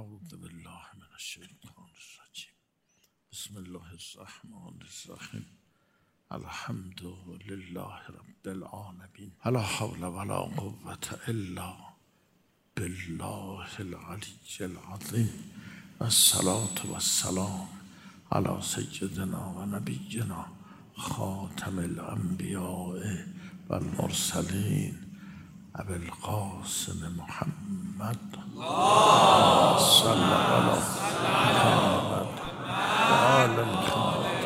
اعوذ بالله من الشیطان الرجیم. بسم الله الرحمن الرحیم. الحمد لله رب العالمین. لا حول ولا قوة الا بالله العلی العظیم. الصلاة والسلام على سیدنا و نبینا خاتم الانبیاء و المرسلین ابی القاسم محمد صلی الله محمد و آل محمد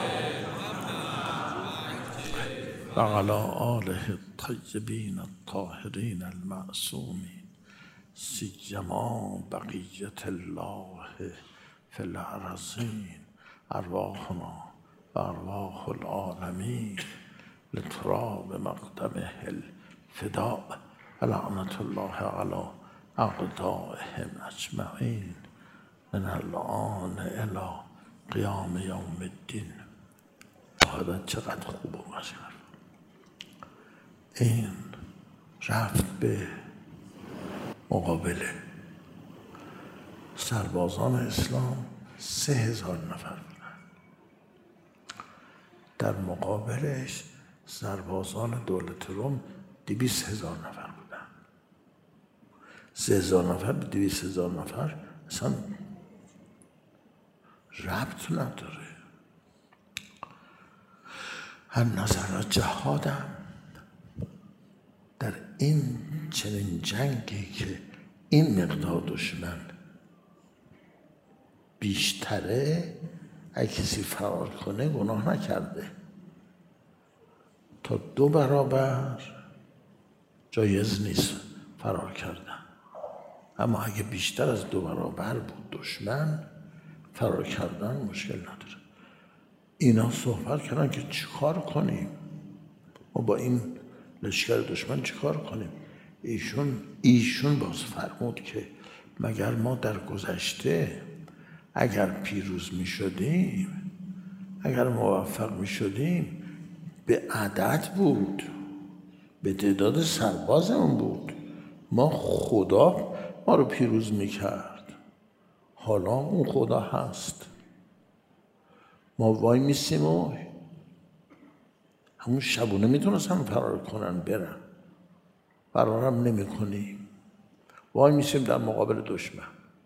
و علی آله الطیبین الطاهرین المعصومین سیما بقیة الله فی الارضین ارواحنا و ارواح العالمین لتراب مقدمه الفداء لعنت الله علی اعدائهم اجمعین من الآن الی قیام یوم الدین. حالا چقدر خوب و مشهور. این رفت به مقابله. سربازان اسلام 3000 نفر بودن. در مقابلش سربازان دولت روم 200,000 نفر بودن. 3000 نفر به 200,000 نفر اصلا ربط نداره. هر نظر جهادم در این چنین جنگی که این مقدار دشمن بیشتره، اگه کسی فرار کنه گناه نکرده. تا 2 برابر جایز نیست فرار کردن. اما اگه بیشتر از 2 برابر بود دشمن، فرار کردن مشکل نداره. اینا صحبت کردن که چیکار کنیم؟ ما با این لشکر دشمن چیکار کنیم؟ ایشون باز فرمود که مگر ما در گذشته اگر پیروز می شدیم، اگر موفق می شدیم، به عدد بود، به تعداد سربازمون بود، ما خدا ما رو پیروز می کرد. حالا اون خدا هست، ما وای میسیم و همون شبونه میتونستم فرار کنن برن، فرارم نمی کنیم، وای میسیم در مقابل دشمن.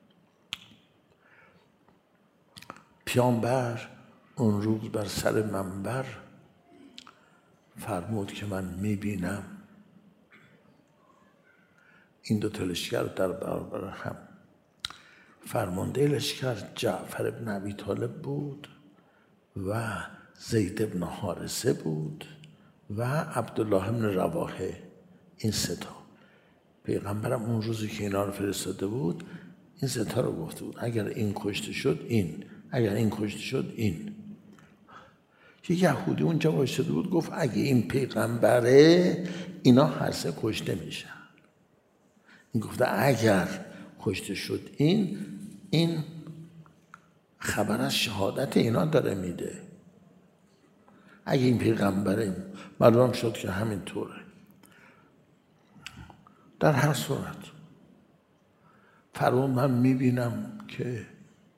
پیامبر اون روز بر سر منبر فرمود که من میبینم این 2 لشکر در برابر هم. فرمانده لشکر جعفر بن ابی طالب بود و زید بن حارثه بود و عبدالله بن رواحه. این 3 تا. پیغمبرم اون روزی که اینا رو فرستاده بود این 3 تا رو گفته بود اگر این کشته شد این، اگر این کشته شد این. یک یهودی اونجا وایساده بود گفت اگه این پیغمبره اینا هر 3 کشته میشن. این گفته اگر کشته شد این خبر از شهادت اینا داره میده. اگه این پیغمبره، معلوم شد که همین طوره. در هر صورت فرمود من میبینم که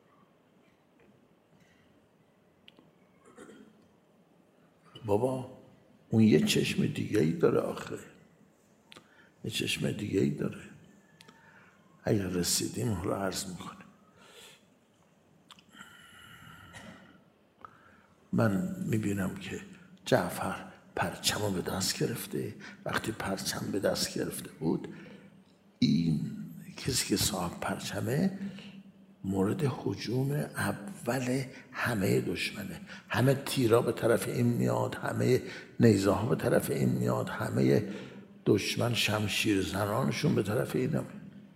بابا اون یه چشم دیگه ای داره، آخه یه چشم دیگه ای داره. اگر رسیدیم حالا عرض میکنیم. من میبینم که جعفر پرچم رو به دست گرفته. وقتی پرچم به دست گرفته بود، این کسی که صاحب پرچمه مورد هجوم اول همه دشمنه. همه تیرا به طرف این میاد، همه نیزه ها به طرف این میاد، همه دشمن شمشیر زنانشون به طرف این میاد.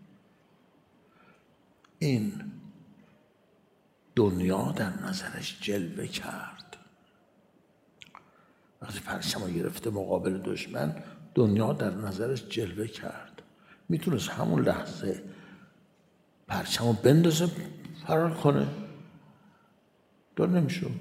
این دنیا در نظرش جلوه کرد. وقتی پرچم رو گرفته مقابل دشمن، دنیا در نظرش جلوه کرد. میتونست همون لحظه پرچم رو بندازه فرار کنه، دار نمیشد.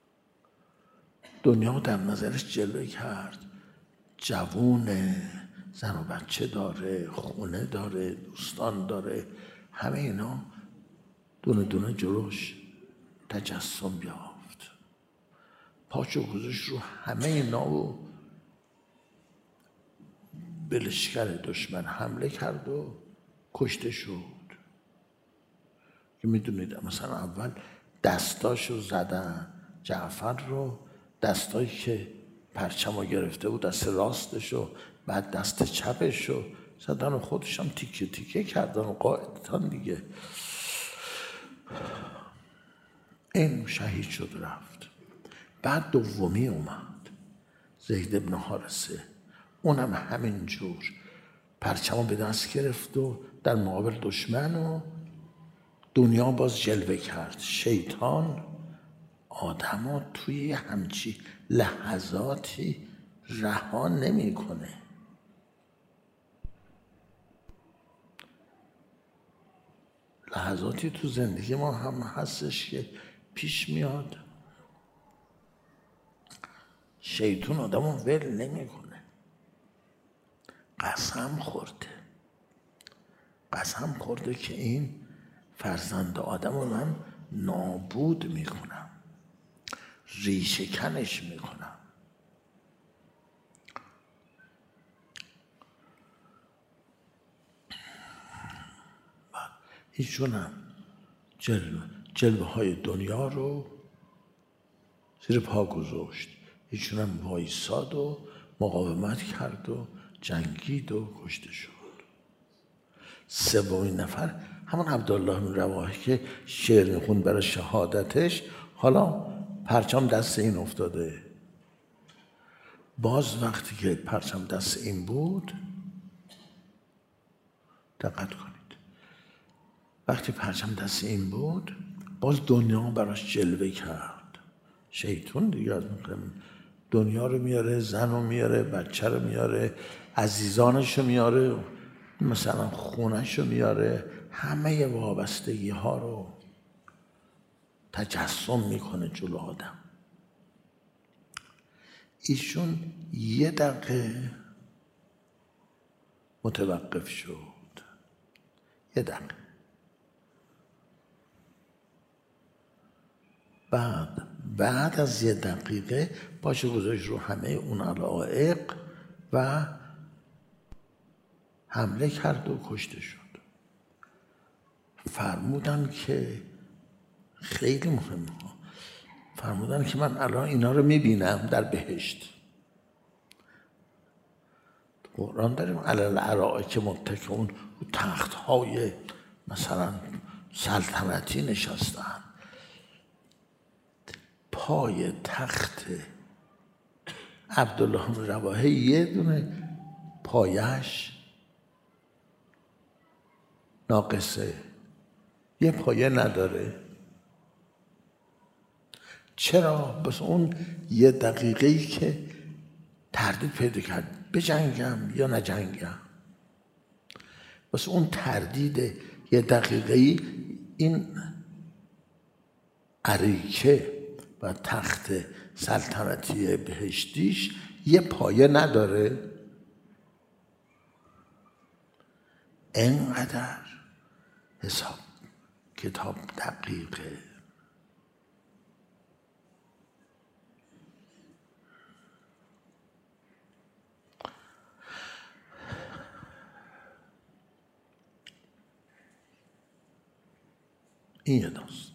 دنیا در نظرش جلوه کرد. جوونه، زن و بچه داره، خونه داره، دوستان داره، همه اینا دونه دونه جلوش تجسم یافت. پاچو گذاشت رو همه اینا و به لشکر دشمن حمله کرد و کشته شد. که میدونید مثلا اول دستاشو زدن، جعفر رو دستایی که پرچمو گرفته بود دست راستشو، بعد دست چپشو زدن و خودش هم تیکه تیکه کردن و قاعدتان دیگه. این شهید شد رفت. بعد دومی اومد، زید بن حارثه، اونم همین جور پرچمو به دست گرفت و در مقابل دشمن و دنیا باز جلوه کرد. شیطان آدمو توی همچی لحظاتی رها نمیکنه. لحظاتی تو زندگی ما هم هستش که پیش میاد شیطان آدمو ول نمیکنه. قسم خورده که این فرزند آدمو من نابود میکنم، ریشه کنش میکنم. ایشون هم جلوه های دنیا رو زیر پا گذاشت. ایشون هم وایساد و مقاومت کرد و جنگید و کشته شد. سومین نفر همون عبدالله بن رواحه که شعر میخوند برای شهادتش، حالا پرچم دست این افتاده. باز وقتی که پرچم دست این بود، دقت کنید، وقتی پرچم دست این بود باز دنیا براش جلوه کرد. شیطان دیگه دنیا رو میاره، زن رو میاره، بچه رو میاره، عزیزانش رو میاره، مثلا خونش رو میاره، همه وابستگی ها رو تجسم میکنه جلو آدم. ایشون یه دقیقه متوقف شد، یه دقیقه. بعد از یه دقیقه پاشو گذاشت رو همه اون علایق و حمله کرد و کشته شد. فرمودن که خیلی مهمه، فرمودن که من الان اینا رو میبینم در بهشت. قرآن داریم علی الارائک متکئون، رو تخت‌های مثلا سلطنتی نشستن. پای تخت عبدالله بن رواحه یه دونه پایش ناقصه، یه پایه نداره. چرا؟ بس اون یه دقیقه‌ای که تردید پیدا کرد بجنگم یا نجنگم. بس اون تردید یه دقیقه‌ای این اریکه و تخت سلطنتی بهشتیش یه پایه نداره. اینقدر حساب کتاب دقیقه. این یه داستان.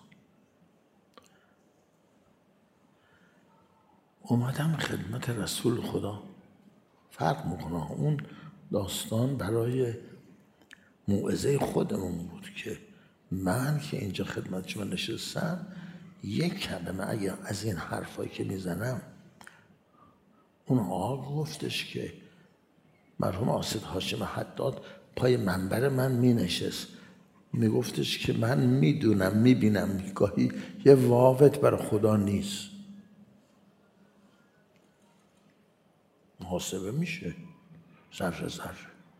اومدم خدمت رسول خدا، فرق میکنه. اون داستان برای موعظه خودمون بود که من که اینجا خدمت شما نشستم یک کلمه اگر از این حرفایی که میزنم، اون آقا گفتش که مرحوم آصد هاشم حداد پای منبر من می نشست، می گفتش که من میدونم میبینم گاهی یه واوت برای خدا نیست. محاسبه میشه ذره ذره.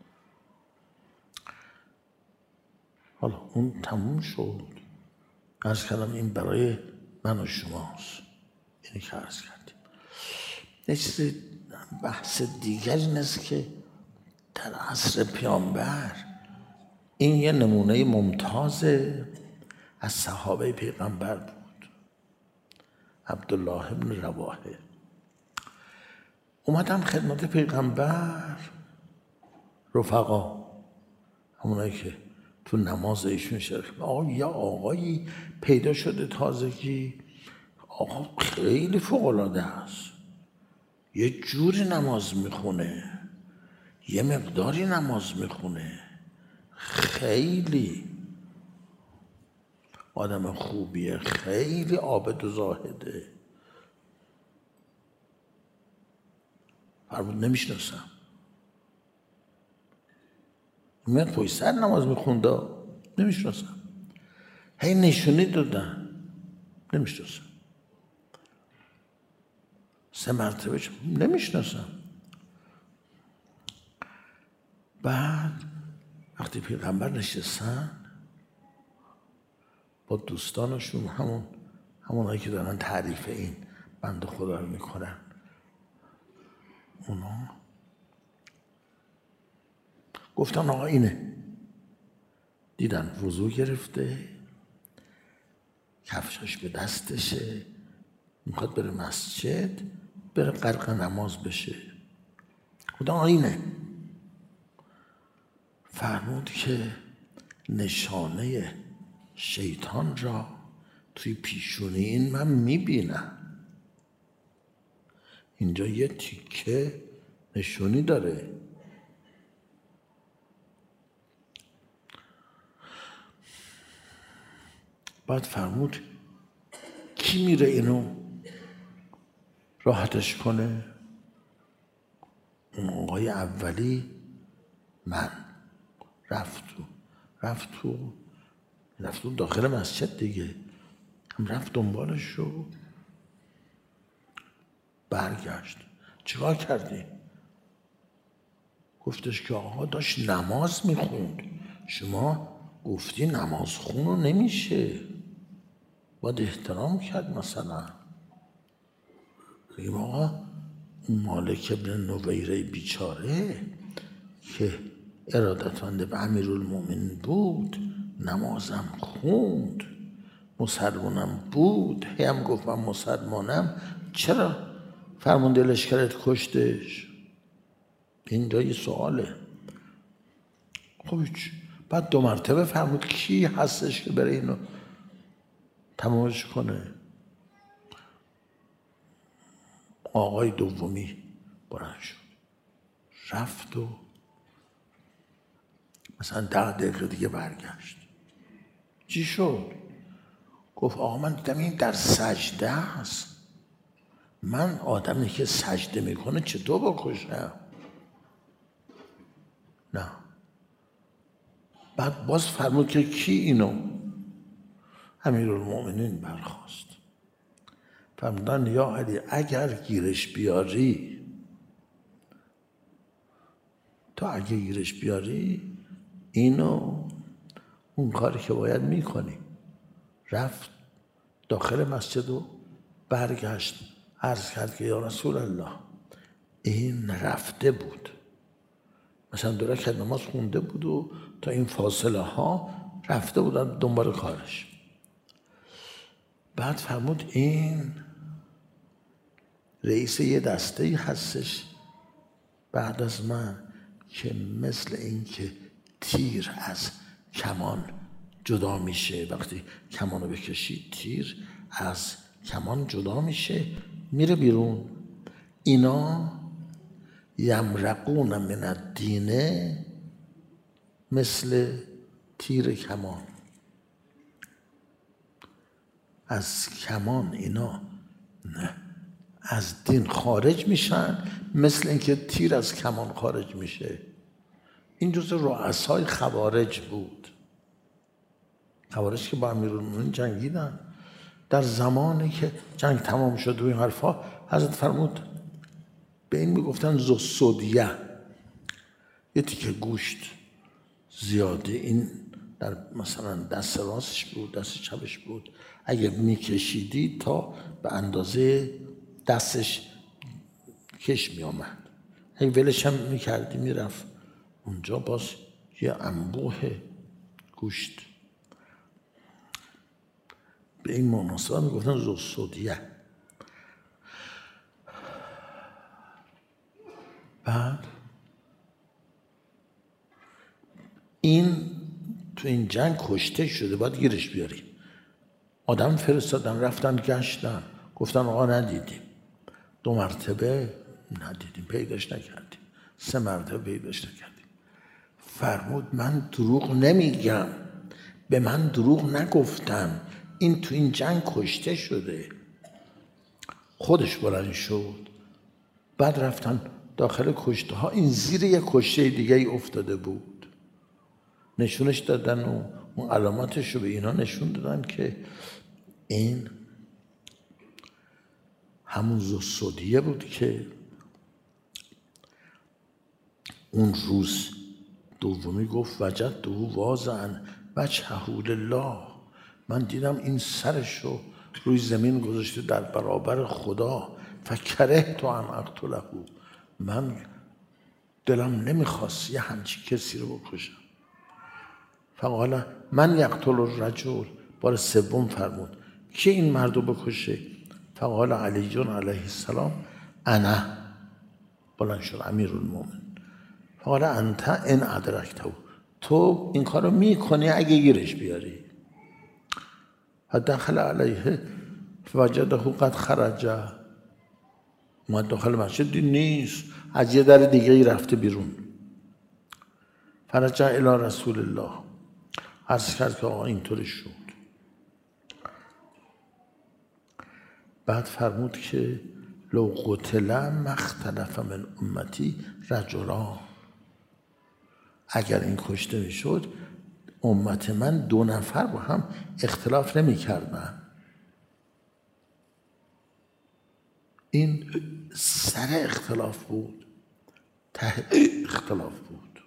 حالا اون تموم شد. عرض کردم این برای من و شماست، اینی که عرض کردیم. یه چیز بحث دیگر این است که در عصر پیامبر این یه نمونه ممتاز از صحابه پیغمبر بود. عبدالله بن رواحه اومدن خدمت پیغمبر، رفقا همونایی که تو نماز ایشون شرکت، یه آقایی پیدا شده تازگی، آقا خیلی فوق‌العاده است، یه جوری نماز میخونه، یه مقداری نماز میخونه، خیلی آدم خوبیه، خیلی عابد و زاهده. فرمود نمیشناسم. میاد پشت سر نماز میخونده، نمیشناسم. هی نشونی دادن، نمیشناسم. 3 مرتبه نمیشناسم. بعد وقتی پیغمبر نشستن با دوستانشون، همونایی که دارن تعریف این بنده خدا رو میکنن، اونا گفتن آقا اینه. دیدن وضو گرفته، کفشاش به دستشه، میخواد بره مسجد، بره غرق نماز بشه. گفتن آقا اینه. فرمود که نشانه شیطان را توی پیشونی این من میبینم. اینجا یه تیکه نشونی داره. بعد فرمود کی میره اینو راحتش کنه؟ اون آقای اولی من. رفت تو داخل مسجد دیگه، هم رفت دنبالش رو، برگشت. چیکار کردی؟ گفتش که آقا داشت نماز میخوند، شما گفتی نماز خونو نمیشه، باید احترام کرد. مثلا بگیم آقا مالک بن نویره بیچاره که ارادتمند به امیرالمومنین بود، نمازم خوند، مسلمانم بود، هم گفت من مسلمانم، چرا فرمانده لشکرت کشتش؟ اینجا یه سواله. خب بعد 2 مرتبه فرمود کی هستش که بره اینو تمامش کنه؟ آقای دومی بلند شد، رفت و مثلا 10 دقیقه دیگه برگشت. چی شد؟ گفت آقا من دیدم این در سجده است، من آدمی که سجده میکنه چطور بکشم؟ نه. بعد باز فرمود که کی اینو؟ امیرالمومنین برخاست. فرمودن یا علی اگر گیرش بیاری، تو اگه گیرش بیاری اینو اون کاری که باید میکنی. رفت داخل مسجد و برگشت، عرض کرد که یا رسول الله این رفته بود، مثلا 2 رکعت نماز خونده بود و تا این فاصله ها رفته بود دنبال کارش. بعد فرمود این رئیس یه دسته هستش بعد از من که مثل این که تیر از کمان جدا میشه، وقتی کمانو بکشی تیر از کمان جدا میشه میره بیرون. اینا یمرقون من الدین مثل تیر کمان، از کمان اینا از دین خارج میشن مثل اینکه تیر از کمان خارج میشه. این جزء رؤسای خوارج بود. خوارج که با امیرالمومنین جنگیدن. در زمانی که جنگ تمام شد و این حرفا، حضرت فرمود به این میگفتن زوسودیه، یه تیکه گوشت زیاده، این در مثلا دست راستش بود، دست چپش بود، اگه میکشیدی تا به اندازه دستش کش میامد، اگه ولش هم میکردی میرفت اونجا باز یه انبوه گوشت. به این مناسبت میگفتن ذوالثدیه. بعد این تو این جنگ کشته شده، باید گیرش بیاری. آدم فرستادن، رفتن گشتن، گفتن آقا ندیدیم. 2 مرتبه ندیدیم، پیداش نکردیم. 3 مرتبه پیداش نکردیم. فرمود من دروغ نمیگم، به من دروغ نگفتم، این تو این جنگ کشته شده. خودش بلند شد. بعد رفتن داخل کشته ها، این زیر یک کشته دیگه ای افتاده بود. نشونش دادن و اون علاماتش رو به اینا نشون دادن که این همون ذوالثدیه بود که اون روز دومی گفت وجدته واضعا وجهه لله، من دیدم این سرش رو روی زمین گذاشته در برابر خدا. فکرهت ان اقتله، من دلم نمیخواست یه همچی کسی رو بکشم. فقال من یقتل الرجل، بار سوم فرمود کی این مرد رو بکشه؟ فقال علی علیه السلام انا، بلند شد امیرالمومنین. فقال انت ان ادرکته، تو این کارو میکنی اگه گیرش بیاری. دخل علیه فوجده قد خرج، اومد داخل مسجد دید نیست، از یه در دیگه ای رفته بیرون. فرجع الی رسول الله، عرض کرد که آقا اینطوری شد. بعد فرمود که لو قتل ما اختلف من امتی رجلان، اگر این کشته میشد امت من 2 نفر با هم اختلاف نمی کردن. این سر اختلاف بود، ته اختلاف بود.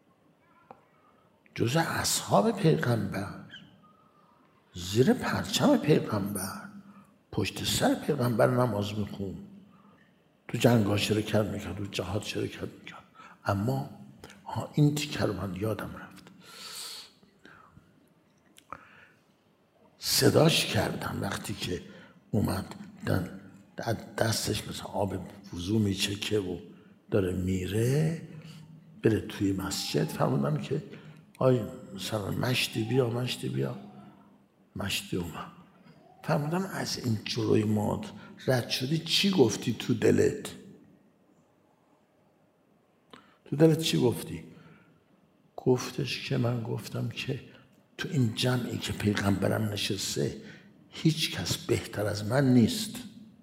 جز اصحاب پیغمبر، زیر پرچم پیغمبر، پشت سر پیغمبر نماز میخون، تو جنگ‌ها شرکت میکرد، تو جهاد شرکت میکرد. اما این تیکه رو من یادم رفت. صداش کردم وقتی که اومد، دستش مثل آب وضو میچکه و داره میره بره توی مسجد. فرمودم که آی مثلا مشتی بیا، مشتی بیا. مشتی اومد. فرمودم از این جلوی ما رد شدی چی گفتی تو دلت؟ تو دلت چی گفتی؟ گفتش که من گفتم که تو این جمعی که پیغمبرم نشسته هیچ کس بهتر از من نیست.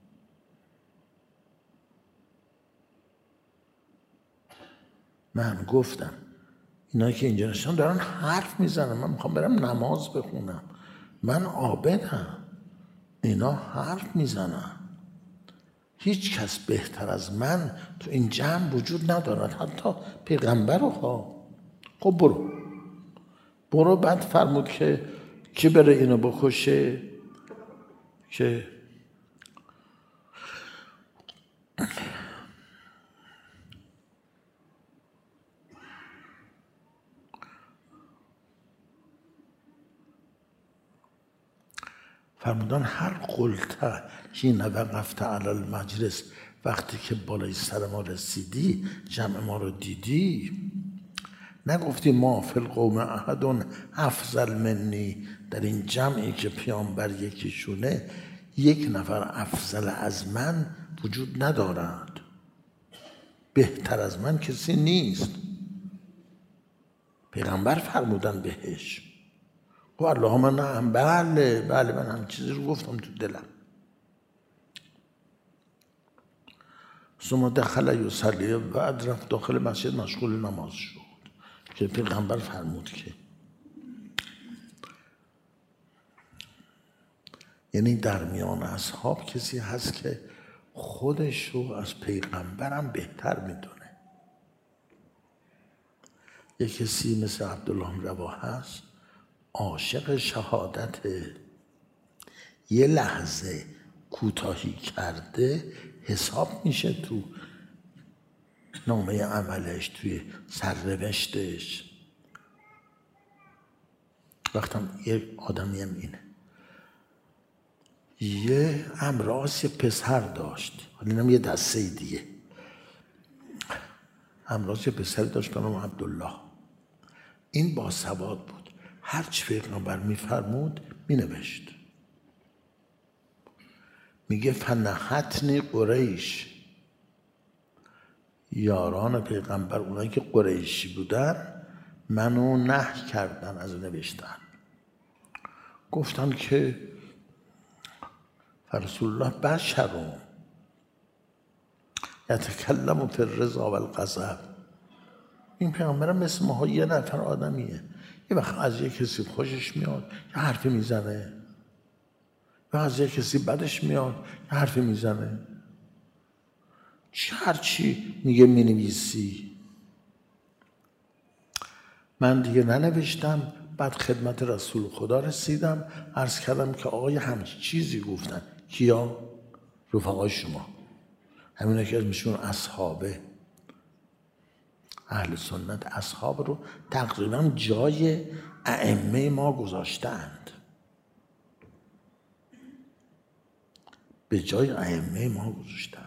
من گفتم اینا که اینجا نشستن دارن حرف میزنن، من میخوام برم نماز بخونم، من عابدم، اینا حرف میزنن، هیچ کس بهتر از من تو این جمع وجود ندارد، حتی پیغمبر رو ها. خب برو. بعد فرمود که کی بره اینو بکشه؟ که فرمودن هر قلته حین وقفت علی المجلس، وقتی که بالای سر ما رسیدی، جمع ما رو دیدی، نگفتی ما فی القوم احد افضل منی، در این جمعی که پیامبر یکیشونه 1 نفر افضل از من وجود ندارد، بهتر از من کسی نیست. پیغمبر فرمودن بهش. و اللهم نعم، بله من هم چیزی رو گفتم تو دلم. ثم دخل یصلی، بعد رفت داخل مسجد مشغول نماز شد که پیغمبر فرمود که یعنی در میان اصحاب کسی هست که خودش رو از پیغمبرم بهتر میدونه. یه کسی مثل عبدالله رواحه هست، عاشق شهادت، یه لحظه کوتاهی کرده حساب میشه تو نامه عملش، توی سرنوشتش. وقتی یه آدمی هم اینه. یه امراض یه پسر داشت، حالا اینم یه دسته دیگه. امراض یه پسر داشت به نام عبدالله. این باسواد بود، هرچی پیغمبر میفرمود مینوشت. میگه فنحتنی قریش، یاران پیغمبر اونایی که قریشی بودن منو نهی کردن از نوشتن. گفتن که رسول الله بشر یتکلم فی الرضا و الغضب. این پیغمبر مثل ما یه نفر آدمیه، یه وقت از یه کسی خوشش میاد یه حرفی میزنه، و از یه کسی بدش میاد یه حرفی میزنه. هرچی میگه مینویسی. من دیگه ننوشتم. بعد خدمت رسول خدا رسیدم، عرض کردم که آقای همچی چیزی گفتن. کیا؟ رفقای شما، همینه که اسمشون اصحابه. اهل سنت اصحاب رو تقریبا جای ائمه ما گذاشتند، به جای ائمه ما گذاشتند.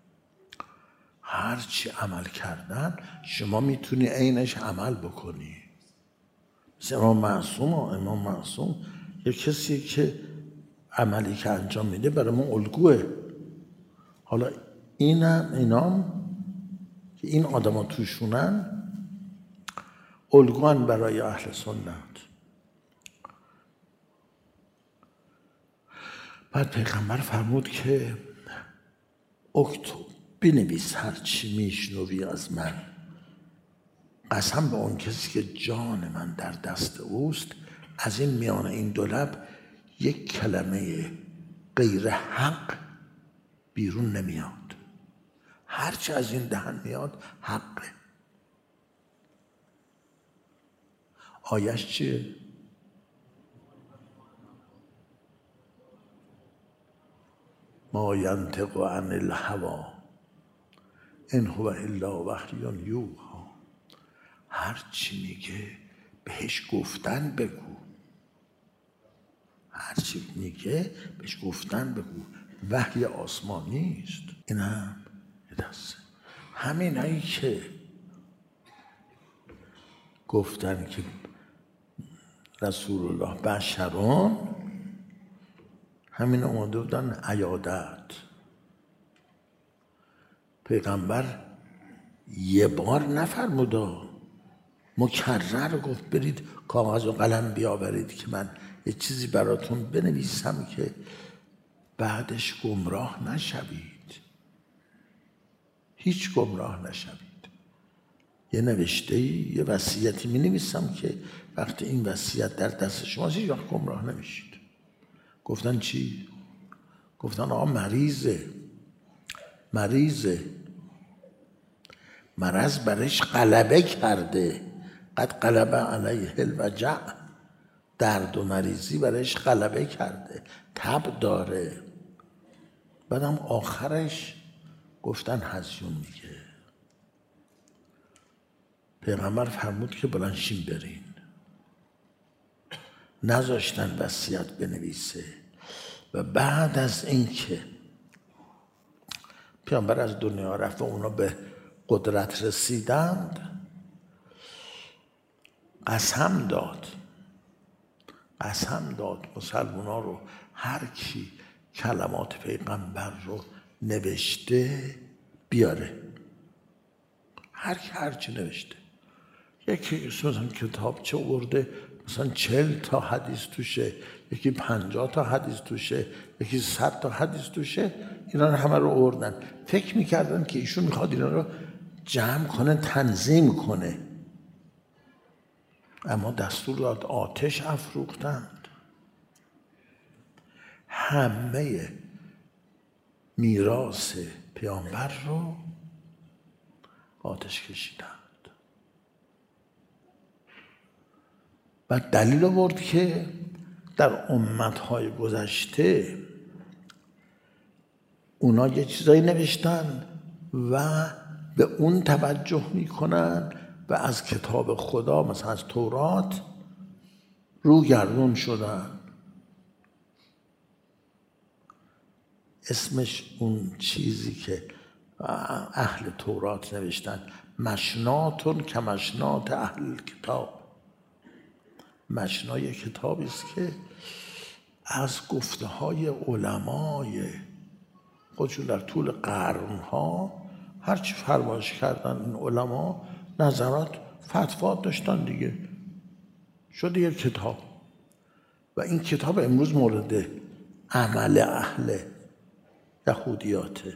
هرچی عمل کردن شما میتونی عینش عمل بکنی. مثل امام معصوم یه کسی که عملی که انجام میده برای ما الگوه. حالا اینام که این آدم ها توشونن الگوان برای اهل سنت. بعد پیغمبر فرمود که اکتب، بنویس هرچی میشنوی از من، قسم به اون کسی که جان من در دست اوست، از این میان این دو لب یک کلمه غیر حق بیرون نمیاد. هرچی از این دهن میاد حقه. آیش چیه؟ ما ینطق عن الهوی ان هو الا وحی یوحی. هرچی میگه بهش گفتن بگو. هرچی میگه بهش گفتن بگو. وحی آسمانی است. اینم یه دسته. همینایی که گفتن که رسول الله بشرون، همین اومده بودن عیادت. پیغمبر یه بار نفرموده، مکرر گفت برید کاغذ و قلم بیاورید که من یه چیزی براتون بنویسم که بعدش گمراه نشوید. هیچ گمراه نشوید. یه نوشته‌ای، یه وصیتی می نویسم که وقتی این وصیت در دست شماست هیچ وقت گمراه نمیشید. گفتن چی؟ گفتن آقا مریضه، مرض برش غلبه کرده، قد غلبه علیه الوجع. درد و مریضی برش غلبه کرده، تب داره. بعدم آخرش گفتن هزیون میگه. پیغمبر فرمود که بلند شین برین. نذاشتن وصیت بنویسه. و بعد از اینکه پیغمبر از دنیا رفت و اونا به قدرت رسیدند، قسم داد مسلمونا رو هر کی کلمات پیغمبر رو نوشته بیاره. هر کی هرچی نوشته. یکی مثلا کتاب چه ورده، مثلا 40 تا حدیث توشه، یکی 50 تا حدیث توشه، یکی 100 تا حدیث توشه. اینا رو همه رو آوردن. فکر میکردن که ایشون میخواد اینا رو جمع کنه، تنظیم کنه. اما دستور داد آتش افروختند. همه میراث پیامبر رو آتش کشیدند. و دلیل آورد که در امتهای گذشته اونا یه چیزایی نوشتن و به اون توجه میکنن و از کتاب خدا مثلا از تورات روگردون شدن. اسمش اون چیزی که اهل تورات نوشتن مشناتون که مشنات اهل کتاب. مشنای کتابی است که از گفته های علمای خودشون در طول قرنها هرچی فرمایش کردن این علما نظرات فتوات داشتن دیگه، شده یک کتاب. و این کتاب امروز مورد عمل اهل یهودیاته.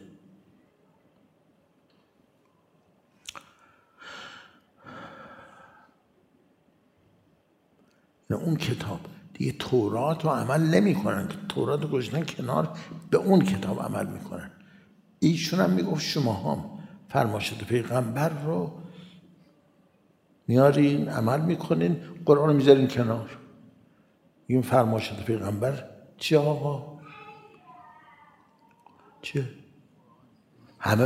اون کتاب دیگه تورات رو عمل نمی کنن، تورات رو گذاشتن کنار، به اون کتاب عمل میکنن. ایشون هم میگفت شما هم فرمایشات پیغمبر رو میارین عمل میکنین، قرآن رو میذارین کنار. این فرمایشات پیغمبر چی آقا؟ چیه؟ همه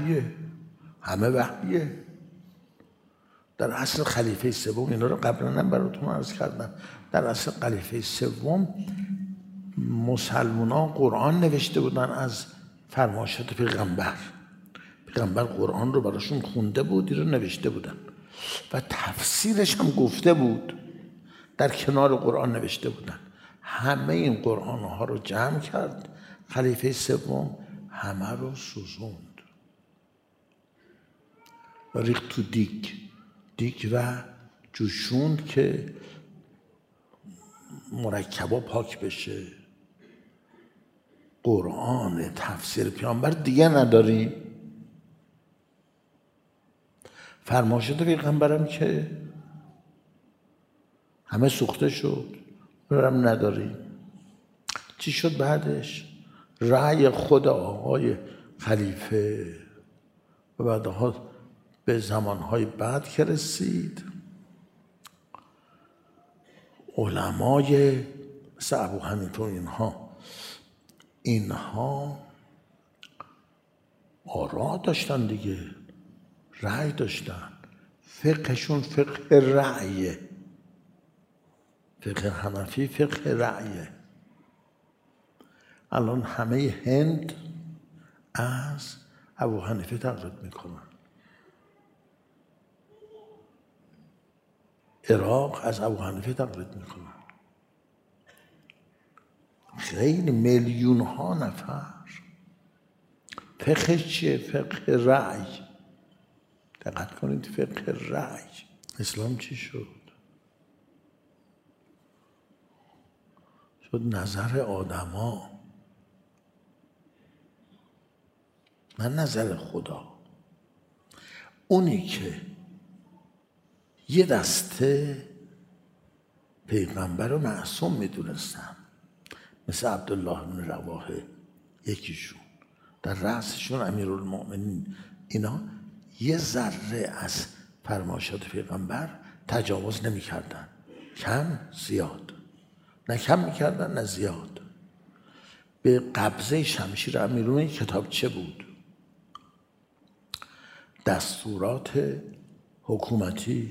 وحیه. در عصر خلیفه سوم، اینا رو قبلا هم براتون عرض کردم، در عصر خلیفه سوم مسلمانان قرآن نوشته بودن از فرمایشات پیغمبر قرآن رو براشون خونده بود، رو نوشته بودن و تفسیرش هم گفته بود، در کنار قرآن نوشته بودن. همه این قرآن ها رو جمع کرد خلیفه سوم، همه رو سوزوند و ریخت تو دیگ و جوشوند که مرکبا پاک بشه. قرآن تفسیر پیامبر دیگه نداریم. فرمایشات پیغمبرم که همه سوخته شد، برم نداریم. چی شد بعدش؟ رأی خود آقای خلیفه و بعدها به زمانهای بعد که رسید، علمای مثل ابو حنیفه و اینها آرا داشتن دیگه، رأی داشتن. فقهشون فقه رأیه، فقه حنفی فقه رأیه. الان همه هند از ابو حنیفه تقلید میکنن، عراق از ابو حنیفه تقلید میکنن. خیلی میلیون ها نفر. فقه چیه؟ فقه رأی. دقت کنید، فقه رأی. اسلام چی شد؟ شد نظر آدما، نه نظر خدا. اونی که یه دسته پیغمبر رو معصوم میدونستن، مثل عبدالله بن رواحه یکیشون، در رأسشون امیرالمؤمنین، اینا یه ذره از فرمایشات پیغمبر تجاوز نمی کردن. کم زیاد، نه کم می کردن نه زیاد. به قبضه شمشیر امیرالمؤمنین کتابچه بود، دستورات حکومتی.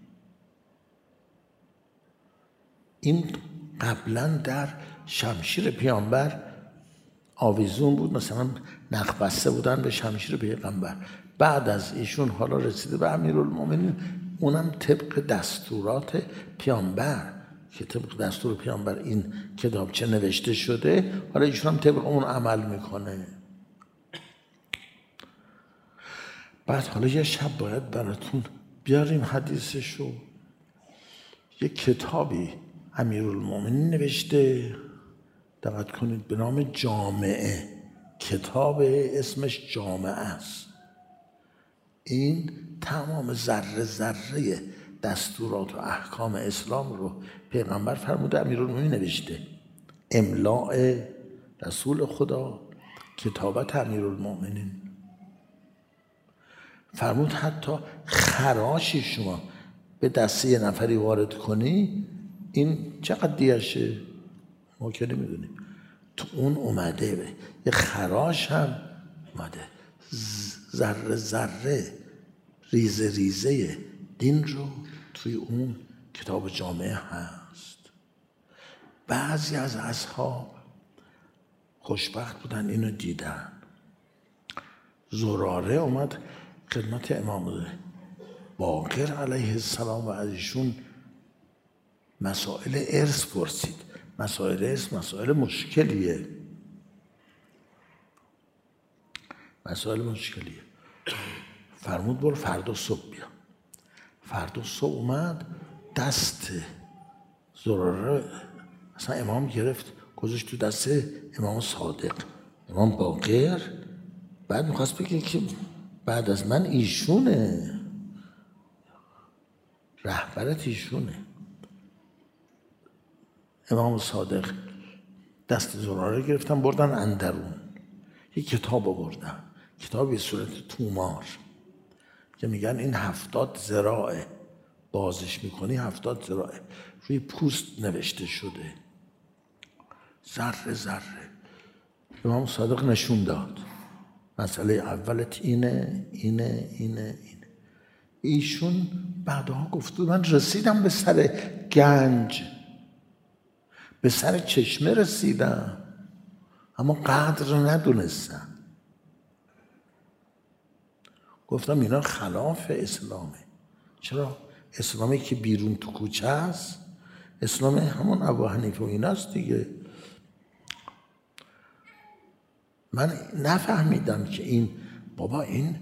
این قبلا در شمشیر پیامبر آویزون بود، مثلا نخ بسته بودن به شمشیر پیغمبر. بعد از ایشون حالا رسیده به امیرالمؤمنین، اونم طبق دستورات پیامبر، که طبق دستور پیامبر این کتابچه نوشته شده، حالا ایشون هم طبق اون عمل میکنه. بعد حالا یه شب باید براتون بیاریم حدیثشو. یه کتابی امیرالمؤمنین نوشته، دقت کنید، به نام جامعه. کتاب اسمش جامعه است. این تمام ذره ذره دستورات و احکام اسلام رو پیغمبر فرموده، امیرالمؤمنین نوشته. املاء رسول خدا، کتابت امیرالمؤمنین. فرمود حتی خراشی شما به دسته یه نفری وارد کنی، این چقدر دیشه؟ ما که نمیدونیم. تو اون اومده یه خراش هم اومده ذره ذره ریزه ریزه دین رو توی اون کتاب جامعه هست. بعضی از اصحاب خوشبخت بودن اینو دیدن. زراره اومد خدمت امام باقر علیه السلام و از ایشون مسائل ارث پرسید. مسائل ارث مسائل مشکلیه. فرمود برو فردا صبح بیا. فردا صبح اومد، دست زراره اصلا امام گرفت گذاشت تو دست امام صادق، امام باقر. بعد میخواست بگه که بعد از من ایشونه، رهبرت ایشونه. امام صادق دست زراره گرفتن بردن اندرون، یک کتاب آوردن، کتاب به صورت تومار که میگن این 70 ذراعه، بازش میکنی 70 ذراعه، روی پوست نوشته شده ذره ذره. امام صادق نشون داد مسئله اولت اینه. ایشون بعدها گفت من رسیدم به سر گنج، به سر چشمه رسیدم، اما قدر رو ندونستم. گفتم اینا خلاف اسلامه. چرا؟ اسلامی که بیرون تو کوچه است، اسلام همون ابو حنیفه و ایناست دیگه. من نفهمیدم که این بابا این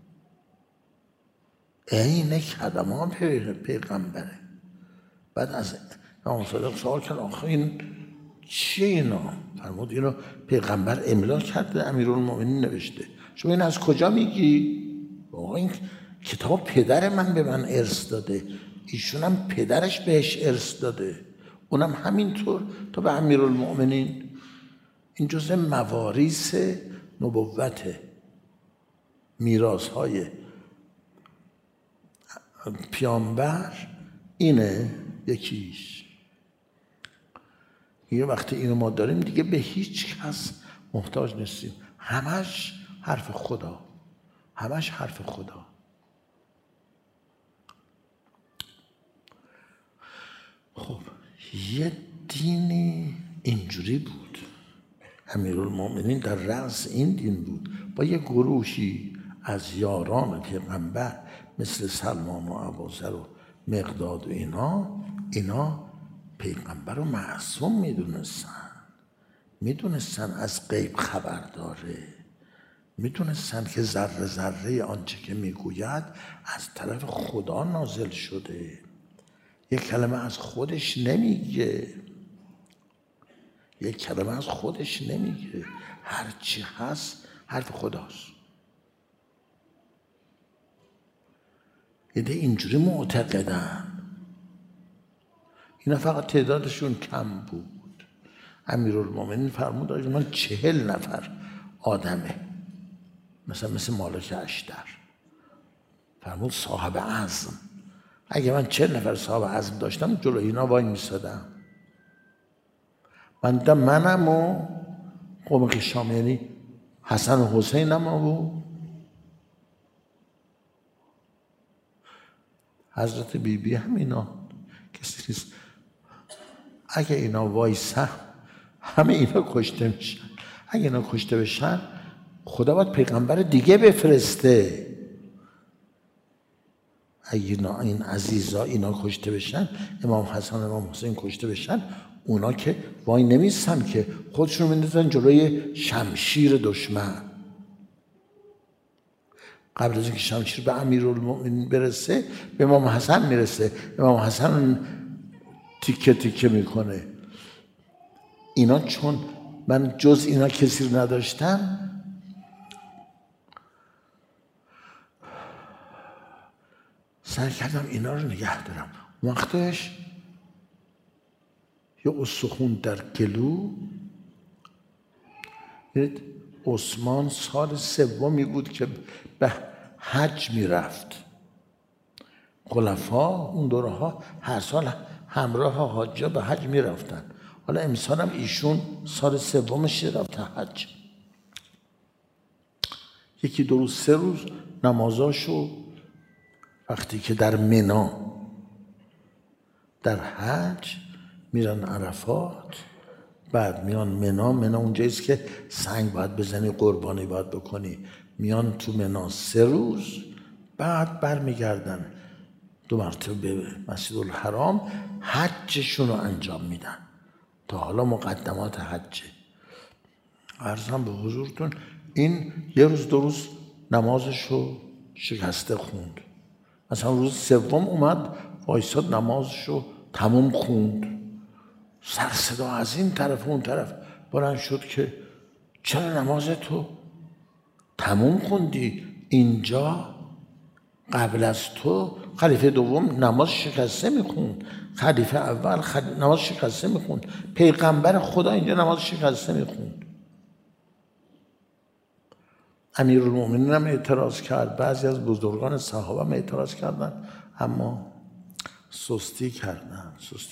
عین کلمات پیغمبره. بعد از امام صادق سوال کرد آخه این چیه اینا؟ فرمود اینو پیغمبر املا کرده، امیرالمومنین نوشته. شما این از کجا میگی؟ آقا این کتاب پدر من به من ارث داده، ایشونم پدرش بهش ارث داده، اونم همینطور تا به امیرالمومنین. این جزء مواریث نبوته، میراث‌های پیامبر اینه یکیش. یه وقتی اینو ما داریم دیگه به هیچ کس محتاج نیستیم، همش حرف خدا، همش حرف خدا. خب یه دینی اینجوری بود، امیرالمومنین در رأس این دین بود، با یه گروهی از یاران پیغمبر مثل سلمان و ابوذر و مقداد و اینا پیغمبر رو معصوم میدونستن از غیب خبر داره، میدونستن که ذره ذره آنچه که میگوید از طرف خدا نازل شده، یک کلمه از خودش نمیگه، هر چی هست حرف خداست. اینجوری معتقدن. اینا فقط تعدادشون کم بود. امیرالمومنین فرمود آقا من 40 نفر آدمه، مثل مالک اشتر. فرمود صاحب عزم، اگه من 40 نفر صاحب عزم داشتم جلوی اینا وای میسادم. منم و قوم کشام، یعنی حسن و حسینم و حضرت بیبی هم اینا کسی نیست. اگه اینا وایسن همه اینا کشته میشن. اگه اینا کشته بشن خدا باید پیغمبر دیگه بفرسته. اگه این عزیزا اینا کشته بشن، امام حسن امام حسین کشته بشن، اونا که وای نمیستن که خودشون میندازن جلوی شمشیر دشمن. قبل از اینکه شمشیر به امیرالمومنین برسه به امام حسن میرسه، امام حسن تیکه تیکه میکنه. اینا چون من جز اینا کسی رو نداشتم، سعی کردم اینا رو نگه دارم. وقتش یه استخون در گلو، عثمان سال 3 بود که به حج میرفت. خلفا اون دوره ها هر سال همراه حاجا به حج میرفتن. حالا امسال هم ایشون سال 3 رفت حج. یکی 2 روز 3 روز نمازاشو وقتی که در منا در حج میرن عرفات، بعد میان منا اونجاییست که سنگ باید بزنی، قربانی باید بکنی، میان تو منا 3 روز، بعد برمیگردن 2 مرتبه به مسجدالحرام حجشون رو انجام میدن. تا حالا مقدمات حجه. عرضم به حضورتون این 1 روز 2 روز نمازشو شکسته خوند. مثلا روز 3 اومد وایساد نمازشو تموم خوند، سر صدا از این طرف اون طرف بلند شد که چرا نماز تو تموم خوندی؟ اینجا قبل از تو خلیفه دوم نماز شکسته میخوند، خلیفه اول نماز شکسته میخوند، پیغمبر خدا اینجا نماز شکسته میخوند. امیرالمومنین هم اعتراض کرد، بعضی از بزرگان صحابه هم اعتراض کردن، اما سستی کردن.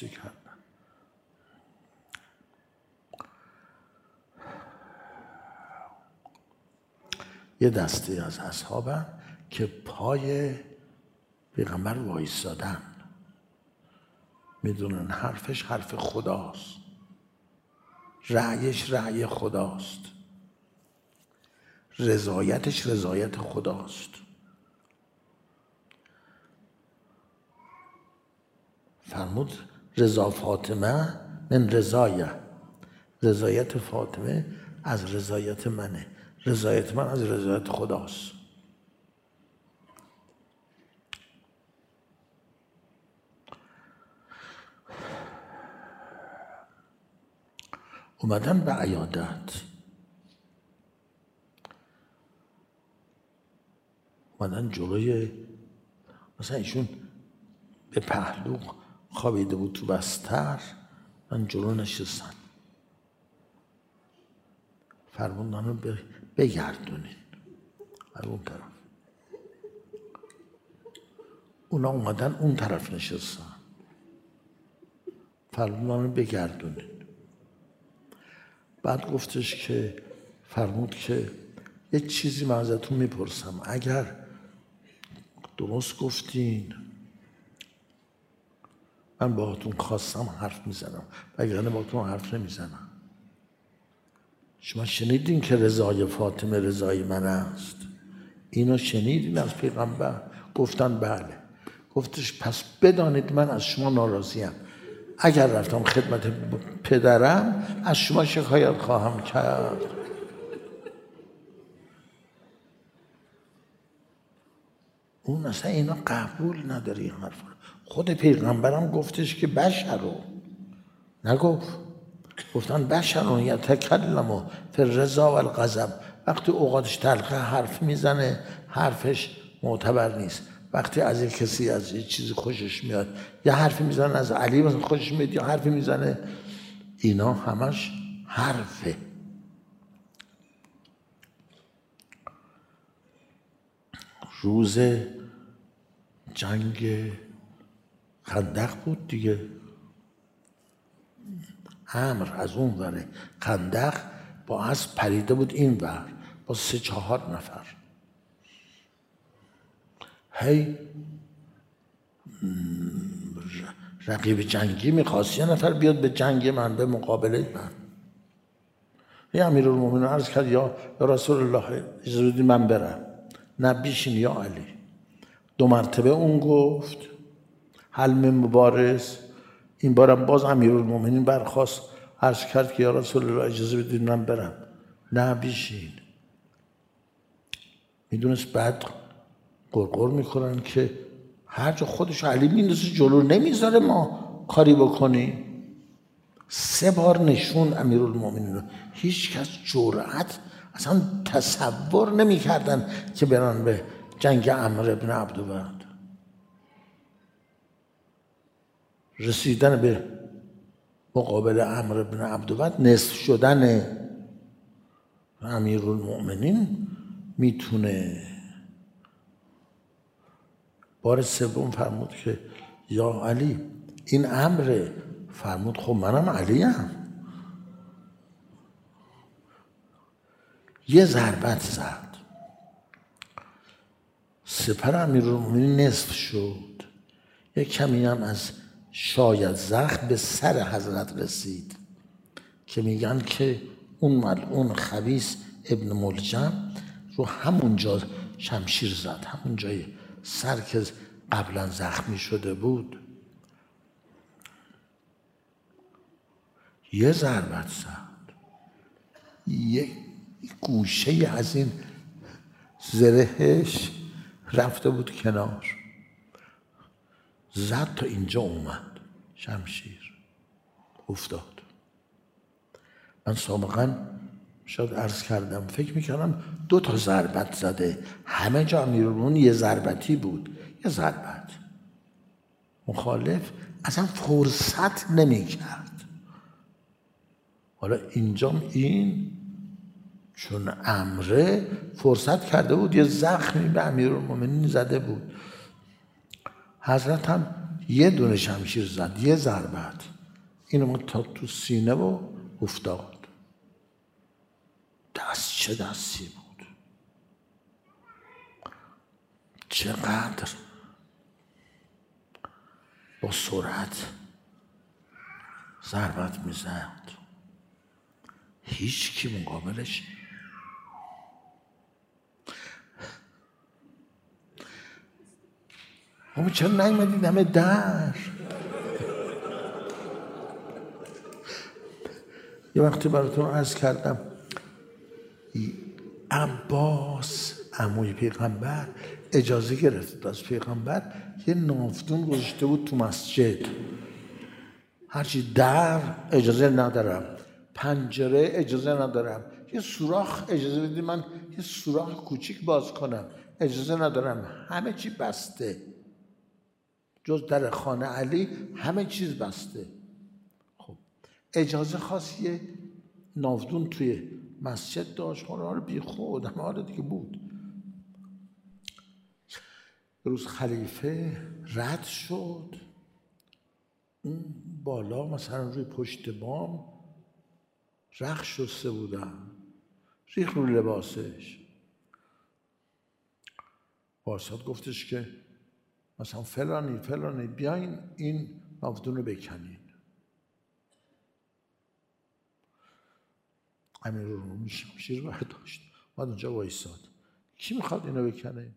یه دسته از اصحابن که پای پیغمبر وایسادن، میدونن حرفش حرف خداست، رأیش رأی خداست، رضایتش رضایت خداست. فرمود رضا فاطمه من رضایه، رضایت فاطمه از رضایت منه، رضایت من از رضایت خداست. اومدن به عیادت، اومدن جلوی، مثلا ایشون به پهلو خوابیده بود تو بستر، من جلو نشستن، فرمودن رو بگردونین از اون طرف. اونا اومدن اون طرف نشستن، فرمودن رو بگردونین. بعد گفتش که فرمود که یه چیزی من ازتون میپرسم، اگر درست گفتین من باهاتون خواستم حرف میزنم، وگرنه باهاتون حرف نمیزنم. شما شنیدین که رضای فاطمه رضای من است؟ اینو شنیدین از پیغمبر؟ گفتن بله. گفتش پس بدانید من از شما ناراضیم، اگر رفتم خدمت پدرم از شما شکایت خواهم کرد. اون اصلا اینا قبول نداره این حرف. خود پیغمبرم گفتش که بشرو، نگفت، گفتن بشرون یتکلم فی الرضا و الغضب. وقتی اوقاتش تلخه حرف میزنه، حرفش معتبر نیست. وقتی از یک کسی از یه چیزی خوشش میاد، یه حرفی میزنه از علی مثلا خوشش میاد، یا حرفی میزنه، اینا همش حرفه. روز جنگ خندق بود دیگه، عمرو از اون وره خندق با اسب پریده بود این ور با 3-4 نفر، هی رقیب جنگی میخواست یه نفر بیاد به جنگ من، به مقابله من. یه امیرالمومنین عرض کرد یا رسول الله اجازه بدید من برم. نه بیشین یا علی. 2 مرتبه اون گفت حلم مبارز. این بارم باز امیرالمومنین برخاست عرض کرد که یا رسول الله اجازه بدید من برم. نه بیشین. میدونست بعد قرقر میکنن که هر جا خودش علی میندازه جلو، نمیذاره ما کاری بکنی. 3 بار نشون امیرالمومنین رو. هیچ کس جرأت اصلا تصور نمیکردن که برن به جنگ عمرو بن عبدود. رسیدن به مقابل عمرو بن عبدود نصف شدن امیرالمومنین میتونه. بار 3 فرمود که یا علی این امره. فرمود خب منم علیم. یه ضربت زد. سپر امیرالمومنین نصف شد. یک کمی هم از شاید زخم به سر حضرت رسید که میگن که اون ملعون خبیث ابن ملجم رو همونجا شمشیر زد، همون جای سر که قبلا زخمی شده بود. یه ضربت زد، یه گوشه از این زرهش رفته بود کنار، زد تا اینجا اومد شمشیر افتاد. من سابقا شاید عرض کردم فکر میکردم 2 ضربت زده، همه جا امیرالمومنین یه ضربتی بود، یه ضربت. مخالف اصلا فرصت نمیکرد. حالا اینجا این چون امره فرصت کرده بود، یه زخمی به امیرالمومنین زده بود. حضرت هم یه دونه شمشیر زد، یه ضربت، اینو تا تو سینه و افتاد. دست چه دستی بود، چقدر با سرعت ضربت میزد، هیچ کی مقابلش. اما چرا نیومدی دم در؟ یه وقتی براتون عرض کردم عباس عموی پیغمبر اجازه گرفت از پیغمبر، یه ناودون گذاشته بود تو مسجد. هرچی در اجازه ندارم، پنجره اجازه ندارم، یه سوراخ اجازه بدید من یه سوراخ کوچیک باز کنم، اجازه ندارم، همه چی بسته، جز در خانه علی همه چیز بسته. خب اجازه خواست، یه ناودون توی مسجد داشت، حالا بی خود همه حالا دیگه بود. روز خلیفه رد شد، اون بالا مثلا روی پشت بام رخت شسته بودن، ریخ رو لباسش. بارساد گفتش که مثلا فلانی بیاین این ناودون رو بکنین. امیرالمومنین شمشیر رو برداشت اومد اونجا وایساد. کی میخواد اینو بکنه؟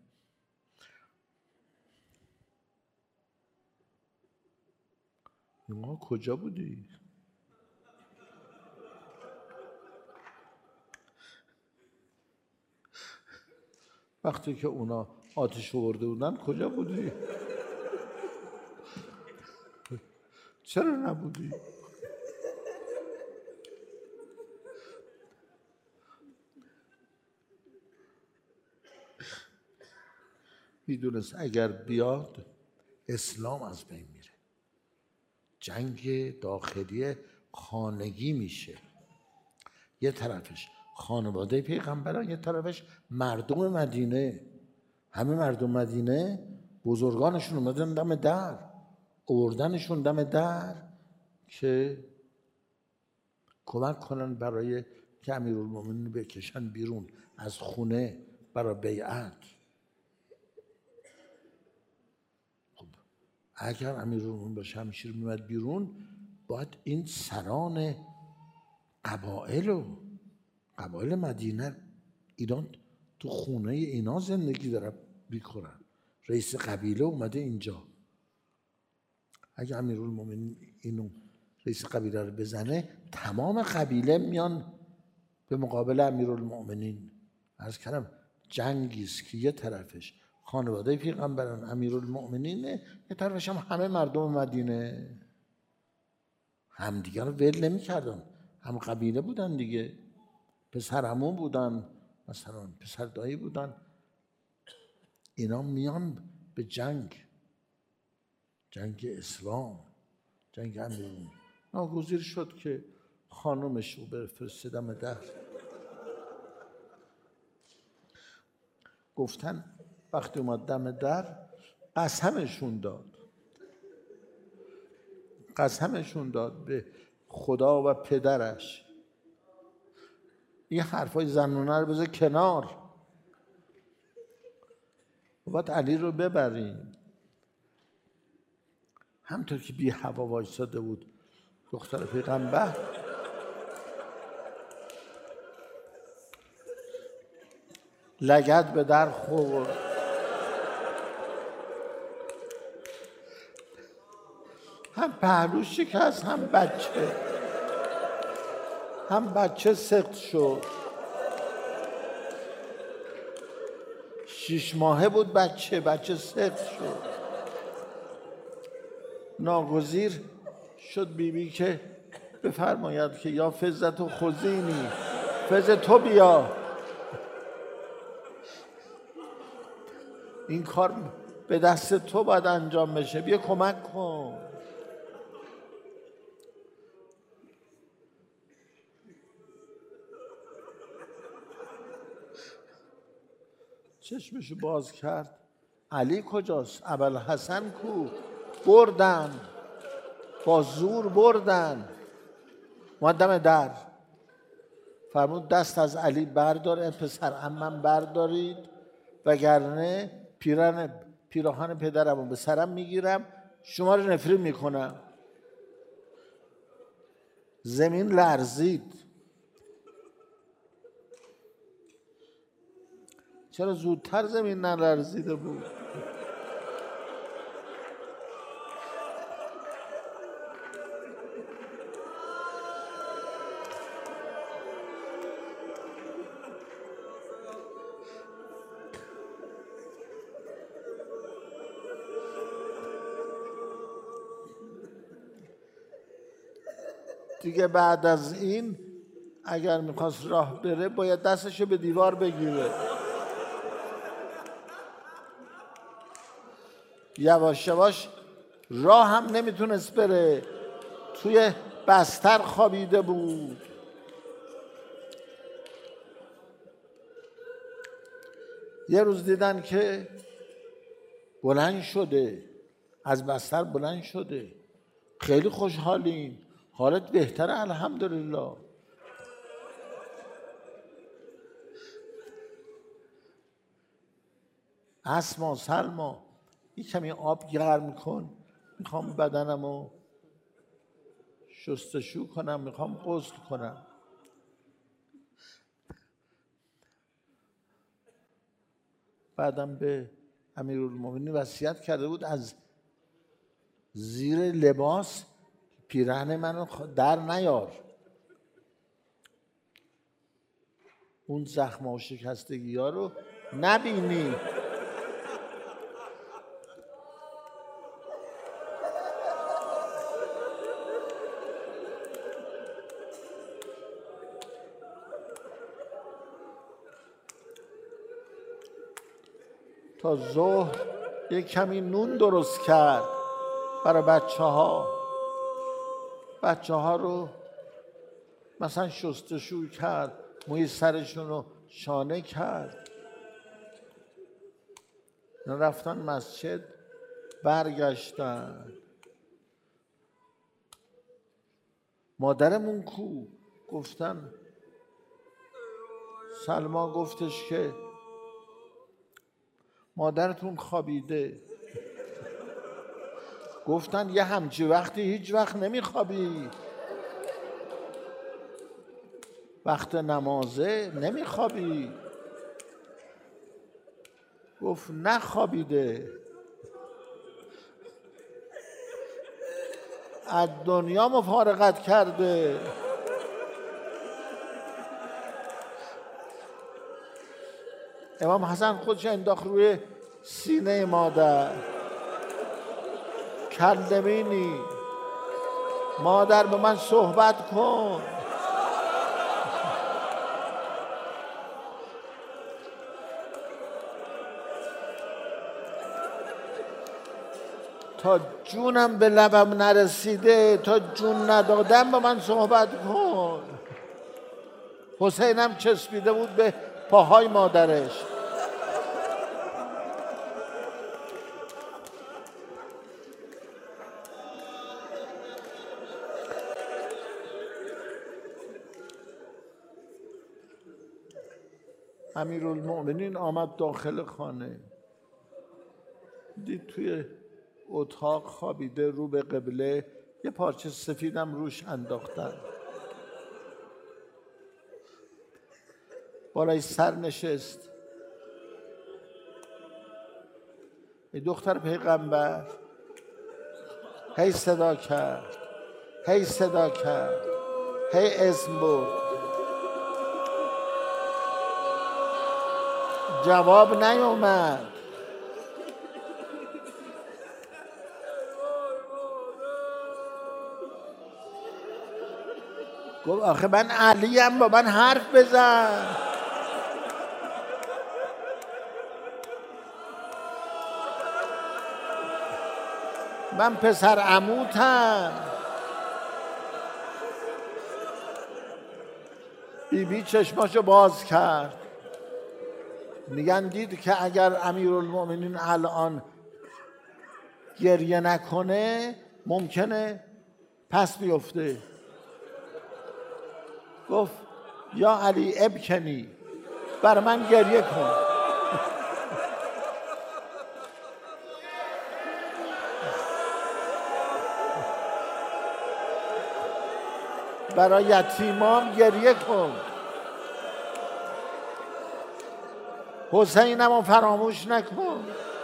ما کجا بودی؟ وقتی که اونا آتش آورده بودن کجا بودی؟ چرا نبودی؟ میدونست اگر بیاد اسلام از بین میره، جنگ داخلی خانگی میشه، یه طرفش خانواده پیغمبران، یه طرفش مردم مدینه. همه مردم مدینه بزرگانشون اومدن دم در، آوردنشون دم در که کمک کنن برای که امیرالمومنین بکشن بیرون از خونه برای بیعت. خب اگر امیرالمومنین با شمشیر میومد بیرون، باید این سران قبایل مدینه، ایران تو خونه اینا زندگی داره میکنن، رئیس قبیله اومده اینجا. اگه امیرالمومنین اینو رئیس قبیله رو بزنه، تمام قبیله میان به مقابل امیرالمومنین. عرض کردم جنگی است که یه طرفش خانواده پیغمبران امیرالمومنینه، یه طرفش هم همه مردم مدینه. همدیگه رو ول نمی‌کردن، هم قبیله بودن دیگه، پسر عمو بودن، مثلا پسر دایی بودن، اینا میان به جنگ اسلام، جنگ امیرالمومنین. ناگزیر شد که خانومش رو بفرسته دم در. گفتن وقتی اومد دم در قسمشون داد به خدا و پدرش، این حرفای زنونه رو بذار کنار، باید علی رو ببریم. همطور که بی هوا وایساده بود دختر پیغمبر، لگد به در خورد، هم پهلو شکست هم بچه سقط شد. 6 ماهه بود بچه سقط شد. ناگزیر شد بیبی که بفرماید که یا فزت و خزینی، فز تو بیا، این کار به دست تو باید انجام بشه، بیا کمک کن. چشمشو باز کرد، علی کجاست؟ ابوالحسن کو؟ بردن، با زور بردن. دم در فرمود دست از علی بردار، پسر عمم بردارید، وگرنه پیراهن پدرمو به سرم میگیرم، شما رو نفرین میکنم. زمین لرزید. چرا زودتر زمین نلرزیده بود؟ دیگه بعد از این اگر میخواست راه بره باید دستشو به دیوار بگیره. یواش یواش راه هم نمیتونست بره، توی بستر خوابیده بود. یه روز دیدن که بلند شده، از بستر بلند شده، خیلی خوشحالیم، حالت بهتره الحمدلله. اسما سلما یه کمی آب گرم کن، میخوام بدنمو شستشو کنم، میخوام غسل کنم. بعدم به امیرالمومنین وصیت کرده بود از زیر لباس پیرهن منو در نیار، اون زخم و شکستگی ها رو نبینی. تا ظهر یک کمی نون درست کرد برای بچه ها رو مثلا شستشو کرد، موی سرشون رو شانه کرد. رفتن مسجد، برگشتن. مادرمون کو؟ گفتن سلما گفتش که مادرتون خوابیده. گفتن یه همچی وقتی هیچ وقت نمیخوابی، وقت نمازه نمیخوابی. گفت نخوابیده، از دنیا مفارقت کرده. امام حسن خودش انداخت روی سینه مادر. کلمینی، مادر به من صحبت کن. تا جونم به لبم نرسیده، تا جون ندادم به من صحبت کن. حسینم چسبیده بود به پاهای مادرش. امیرالمومنین آمد داخل خانه. دید توی اتاق خوابیده رو به قبله، یه پارچه سفیدم روش انداختن، بالای سر نشست. ای دختر پیغمبر، هی صدا کرد، هی صدا کرد، هی اسم برد، جواب نیومد. گفت آخه من علیم، با من حرف بزن. من پسر عموتم. بیبی چشماشو باز کرد. میگن دید که اگر امیرالمؤمنین الان گریه نکنه ممکنه پس بیفته. گفت یا علی ابکنی، بر من گریه کن. برای یتیمام گریه کن. حسینم رو فراموش نکن.